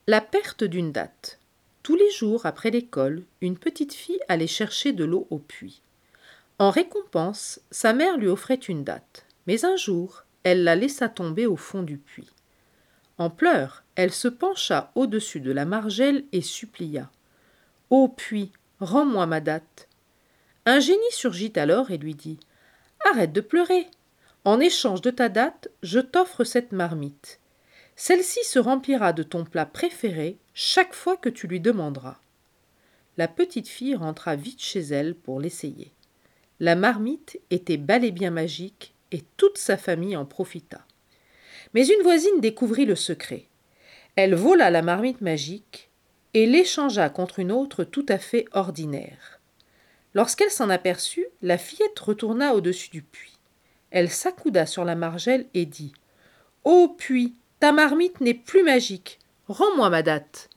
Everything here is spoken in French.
La perte d'une date. Tous les jours après l'école, une petite fille allait chercher de l'eau au puits. En récompense, sa mère lui offrait une date. Mais un jour, elle la laissa tomber au fond du puits. En pleurs, elle se pencha au-dessus de la margelle et supplia. Ô puits, rends-moi ma date. Un génie surgit alors et lui dit. Arrête de pleurer. En échange de ta date, je t'offre cette marmite. Celle-ci se remplira de ton plat préféré chaque fois que tu lui demanderas. La petite fille rentra vite chez elle pour l'essayer. La marmite était bel et bien magique et toute sa famille en profita. Mais une voisine découvrit le secret. Elle vola la marmite magique et l'échangea contre une autre tout à fait ordinaire. Lorsqu'elle s'en aperçut, la fillette retourna au-dessus du puits. Elle s'accouda sur la margelle et dit. Ô puits, ta marmite n'est plus magique. Rends-moi ma date.